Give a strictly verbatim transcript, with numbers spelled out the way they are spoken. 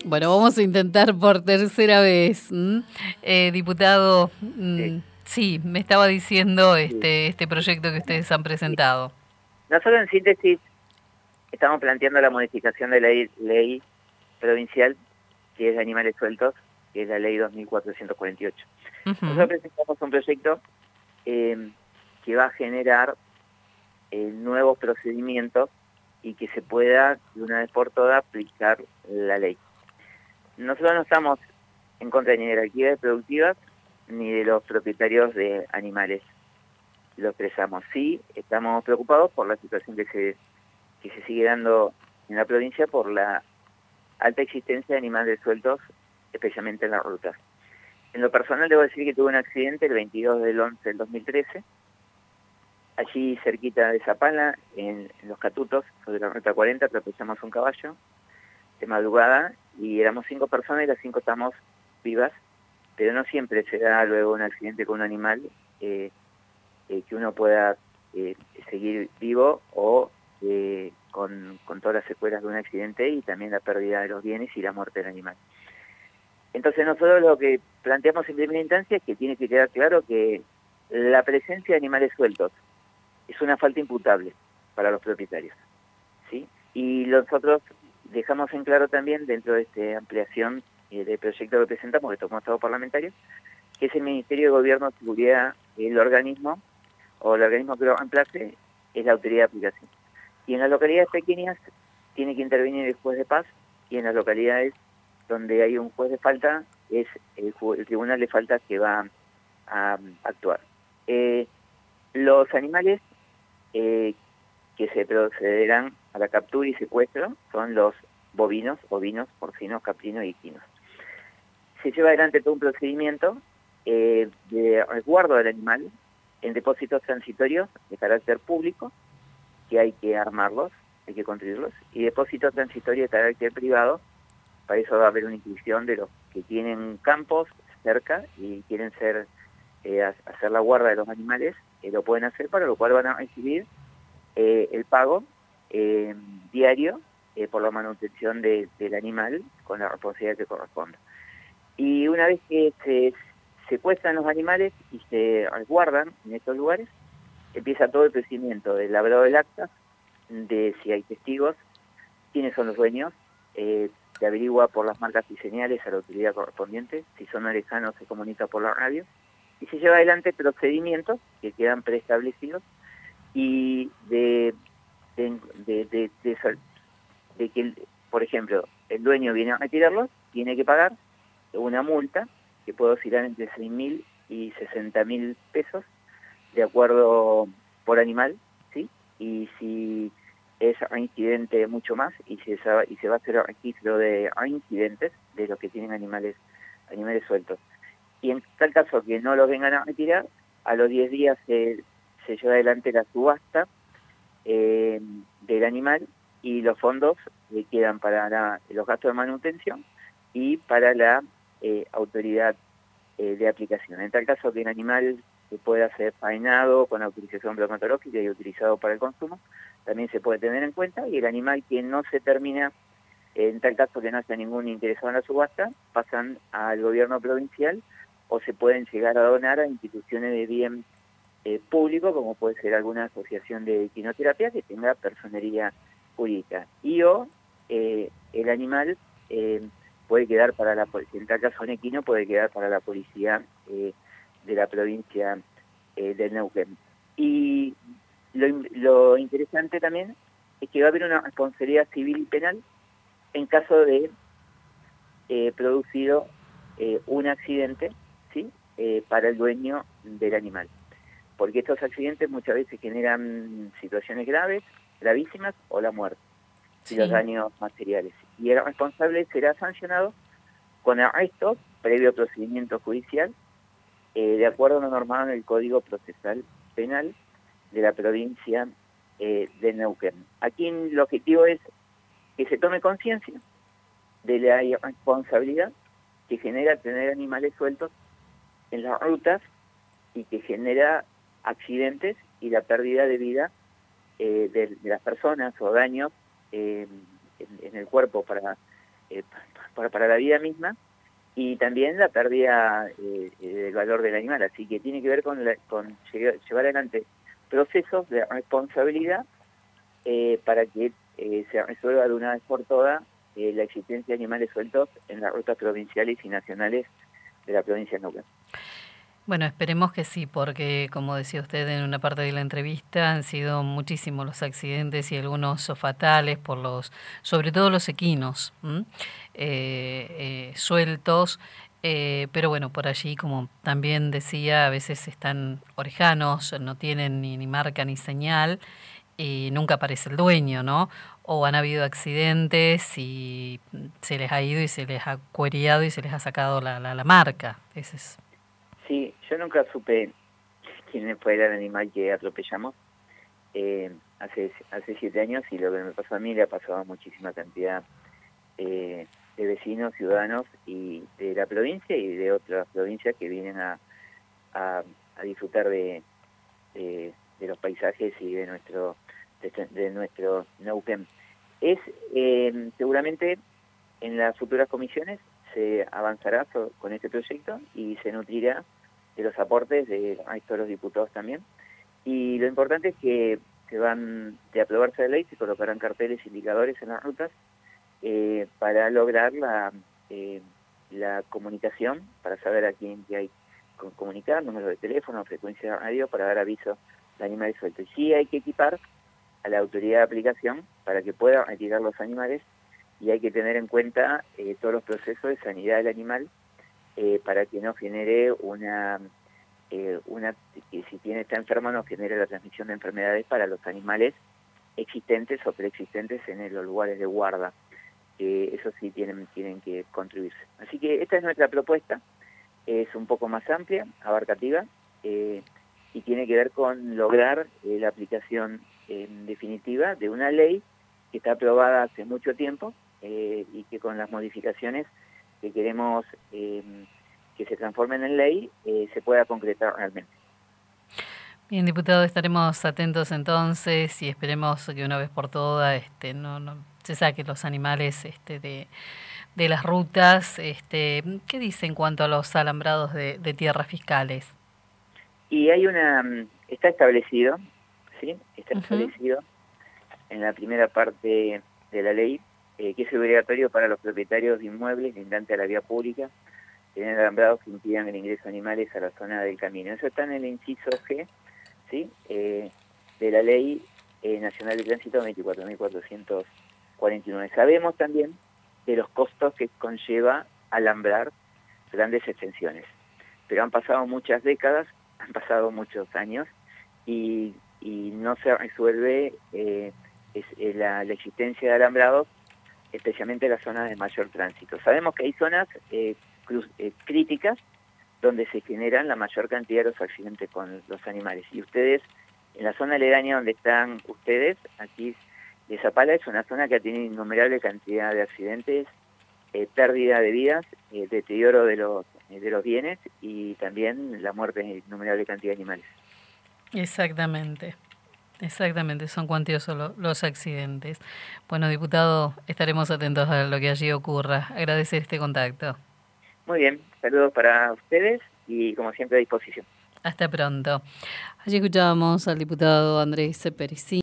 Bueno, vamos a intentar por tercera vez. ¿Mm? Eh, diputado, mm, sí. sí, me estaba diciendo este, este proyecto que ustedes han presentado. Nosotros en síntesis estamos planteando la modificación de la ley, ley provincial, que es de animales sueltos, que es la ley dos mil cuatrocientos cuarenta y ocho. Uh-huh. Nosotros presentamos un proyecto eh, que va a generar eh, nuevos procedimientos y que se pueda de una vez por todas aplicar la ley. Nosotros no estamos en contra ni de las actividades productivas ni de los propietarios de animales. Lo expresamos. Sí, estamos preocupados por la situación que se, que se sigue dando en la provincia por la alta existencia de animales sueltos, especialmente en las rutas. En lo personal debo decir que tuve un accidente el veintidós del once del dos mil trece, allí cerquita de Zapala, en, en Los Catutos, sobre la ruta cuarenta, atropellamos un caballo de madrugada y éramos cinco personas y las cinco estamos vivas, pero no siempre se da luego un accidente con un animal eh, eh, que uno pueda eh, seguir vivo o eh, con, con todas las secuelas de un accidente y también la pérdida de los bienes y la muerte del animal. Entonces nosotros lo que planteamos en primera instancia es que tiene que quedar claro que la presencia de animales sueltos es una falta imputable para los propietarios, ¿sí? Y nosotros dejamos en claro también dentro de esta ampliación eh, del proyecto que presentamos, que tomó Estado Parlamentario, que es el Ministerio de Gobierno, Seguridad, el organismo, o el organismo que lo reemplace, es la autoridad de aplicación. Y en las localidades pequeñas tiene que intervenir el juez de paz, y en las localidades donde hay un juez de falta, es el, el tribunal de faltas que va a, a actuar. Eh, los animales eh, que se procederán a la captura y secuestro son los bovinos, ovinos, porcinos, caprinos y equinos. Se lleva adelante todo un procedimiento eh, de resguardo del animal en depósitos transitorios de carácter público, que hay que armarlos, hay que construirlos, y depósitos transitorios de carácter privado. Para eso va a haber una inscripción de los que tienen campos cerca y quieren ser eh, hacer la guarda de los animales, eh, lo pueden hacer, para lo cual van a recibir eh, el pago eh, diario eh, por la manutención de, del animal con la responsabilidad que corresponda. Y una vez que se secuestran los animales y se resguardan en estos lugares, empieza todo el procedimiento del labrado del acta, de si hay testigos, quiénes son los dueños, eh, se averigua por las marcas y señales a la autoridad correspondiente, si son orejanos se comunica por la radio, y se lleva adelante procedimientos que quedan preestablecidos y de, de, de, de, de, de que, por ejemplo, el dueño viene a retirarlos, tiene que pagar una multa que puede oscilar entre seis mil y sesenta mil pesos, de acuerdo por animal, ¿sí? Y si es reincidente mucho más, y se, y se va a hacer registro de reincidentes de los que tienen animales, animales sueltos. Y en tal caso que no los vengan a retirar, a los diez días se, se lleva adelante la subasta eh, del animal y los fondos eh, quedan para la, los gastos de manutención y para la eh, autoridad eh, de aplicación. En tal caso que el animal que pueda ser faenado con autorización bromatológica y utilizado para el consumo, también se puede tener en cuenta, y el animal que no se termina, en tal caso que no haya ningún interesado en la subasta, pasan al gobierno provincial o se pueden llegar a donar a instituciones de bien eh, público, como puede ser alguna asociación de equinoterapia que tenga personería jurídica. Y o eh, el animal eh, puede quedar para la policía, en tal caso un equino puede quedar para la policía eh, de la provincia eh, de Neuquén. Y lo, lo interesante también es que va a haber una responsabilidad civil y penal en caso de eh, producido eh, un accidente, ¿sí? eh, para el dueño del animal. Porque estos accidentes muchas veces generan situaciones graves, gravísimas, o la muerte, sí. y los daños materiales. Y el responsable será sancionado con arresto previo procedimiento judicial, eh, de acuerdo a lo normado en el Código Procesal Penal de la provincia eh, de Neuquén. Aquí el objetivo es que se tome conciencia de la irresponsabilidad que genera tener animales sueltos en las rutas y que genera accidentes y la pérdida de vida eh, de, de las personas o daños eh, en, en el cuerpo para eh, para, para la vida misma, y también la pérdida eh, del valor del animal. Así que tiene que ver con, la, con llevar, llevar adelante procesos de responsabilidad eh, para que eh, se resuelva de una vez por todas eh, la existencia de animales sueltos en las rutas provinciales y nacionales de la provincia de Neuquén. Bueno, esperemos que sí, porque como decía usted en una parte de la entrevista, han sido muchísimos los accidentes y algunos fatales por los, sobre todo los equinos, eh, eh, sueltos, eh, pero bueno, por allí, como también decía, a veces están orejanos, no tienen ni, ni marca ni señal y nunca aparece el dueño, ¿no? O han habido accidentes y se les ha ido y se les ha cueriado y se les ha sacado la, la, la marca. Ese es... Sí, yo nunca supe quién fue el animal que atropellamos eh, hace hace siete años, y lo que me pasó a mí le ha pasado a muchísima cantidad eh, de vecinos, ciudadanos y de la provincia y de otras provincias que vienen a, a, a disfrutar de, de, de los paisajes y de nuestro de, de nuestro Neuquén. Es eh, seguramente en las futuras comisiones se avanzará so, con este proyecto y se nutrirá de los aportes de todos los diputados también. Y lo importante es que se van, de aprobarse la ley, se colocarán carteles indicadores en las rutas eh, para lograr la, eh, la comunicación, para saber a quién que hay que comunicar, número de teléfono, frecuencia de radio, para dar aviso de animales sueltos. Y sí hay que equipar a la autoridad de aplicación para que pueda retirar los animales, y hay que tener en cuenta eh, todos los procesos de sanidad del animal eh, para que no genere una, eh, una que si tiene está enfermo no genere la transmisión de enfermedades para los animales existentes o preexistentes en los lugares de guarda. Eh, eso sí tienen, tienen que contribuirse. Así que esta es nuestra propuesta, es un poco más amplia, abarcativa, eh, y tiene que ver con lograr eh, la aplicación en definitiva de una ley que está aprobada hace mucho tiempo, Eh, y que con las modificaciones que queremos eh, que se transformen en ley eh, se pueda concretar realmente. Bien, diputado, estaremos atentos entonces y esperemos que una vez por todas este, no, no se saquen los animales este, de, de las rutas. Este, ¿qué dice en cuanto a los alambrados de, de tierras fiscales? Y hay una, está establecido, ¿sí? Está Uh-huh. establecido en la primera parte de la ley, Eh, que es obligatorio para los propietarios de inmuebles lindantes a la vía pública tener alambrados que impidan el ingreso de animales a la zona del camino. Eso está en el inciso G, ¿sí? eh, de la Ley eh, Nacional de Tránsito veinticuatro mil cuatrocientos cuarenta y nueve. Sabemos también de los costos que conlleva alambrar grandes extensiones, pero han pasado muchas décadas, han pasado muchos años, y, y no se resuelve eh, es, eh, la, la existencia de alambrados, especialmente en las zonas de mayor tránsito. Sabemos que hay zonas eh, cruz, eh, críticas donde se generan la mayor cantidad de los accidentes con los animales. Y ustedes, en la zona aledaña donde están ustedes, aquí de Zapala, es una zona que ha tenido innumerable cantidad de accidentes, eh, pérdida de vidas, eh, deterioro de los, eh, de los bienes y también la muerte de innumerable cantidad de animales. Exactamente. Exactamente, son cuantiosos lo, los accidentes. Bueno, diputado, estaremos atentos a lo que allí ocurra. Agradecer este contacto. Muy bien, saludos para ustedes y como siempre a disposición. Hasta pronto. Allí escuchábamos al diputado Andrés Pericini.